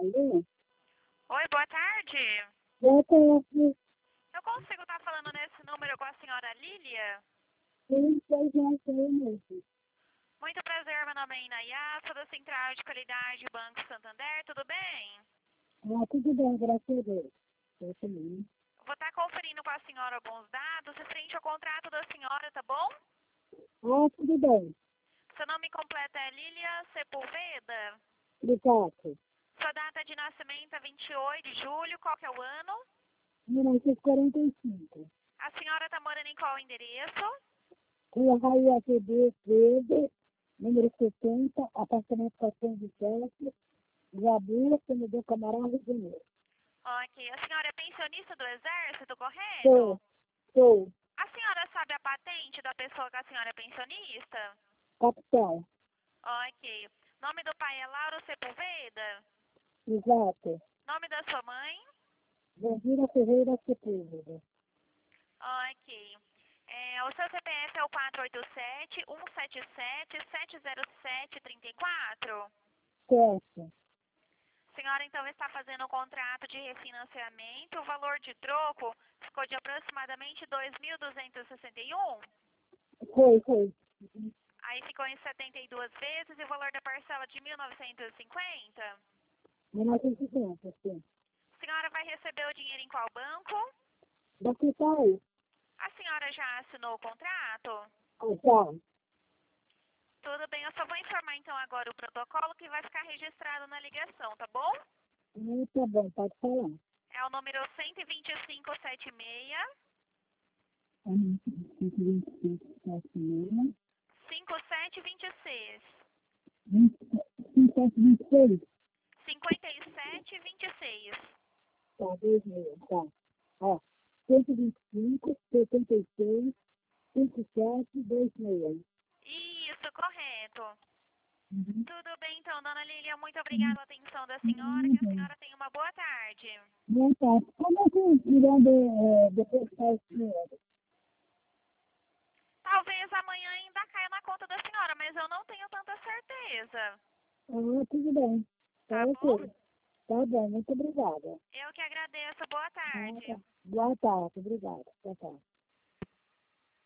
Alô? Oi, boa tarde. Boa tarde. Eu consigo estar falando nesse número com a senhora Lília? Sim, pois é, sou eu mesmo. Muito prazer, meu nome é Inayá, sou da Central de Qualidade Banco Santander, tudo bem? Tudo bem, graças a Deus. Eu também. Vou estar conferindo com a senhora alguns dados referente ao contrato da senhora, tá bom? Tudo bem. Seu nome completo é Lília Sepulveda. Obrigado. Sua data de nascimento é 28 de julho, qual que é o ano? 1945. A senhora está morando em qual endereço? Rua Raia ATB Verde, número 70, apartamento 407, Jabura, Senador Camarão, Rio de Janeiro. Ok, a senhora é pensionista do Exército, correto? Sou. A senhora sabe a patente da pessoa que a senhora é pensionista? Capitão. Ok. Nome do pai é Lauro Sepulveda? Exato. Nome da sua mãe? Jandira Ferreira Sepúlveda. Ok. O seu CPF é o 487-177-707-34? Certo. Senhora, então, está fazendo um contrato de refinanciamento. O valor de troco ficou de aproximadamente 2.261. Foi. Aí ficou em 72 vezes e o valor da parcela de 1.950. 1950, sim. A senhora vai receber o dinheiro em qual banco? Daqui tá aí. A senhora já assinou o contrato? Já. Tudo bem, eu só vou informar então agora o protocolo que vai ficar registrado na ligação, tá bom? Tá bom, pode falar. É o número 12576 125, 5726. 2726. 5726. Tá, 2000, tá. Ó, 125, 76, 5726. Isso, correto. Uhum. Tudo bem então, dona Lília, muito obrigada pela atenção da senhora, que a senhora tenha uma boa tarde. Boa tarde. Como é que irão depositar esse dinheiro? Talvez amanhã ainda caia na conta da senhora, mas eu não tenho tanta certeza. Tudo bem. Tá Tá bom? ok. Tá bom, muito obrigada. Eu que agradeço. Boa tarde. Boa tarde, obrigada. Boa tarde.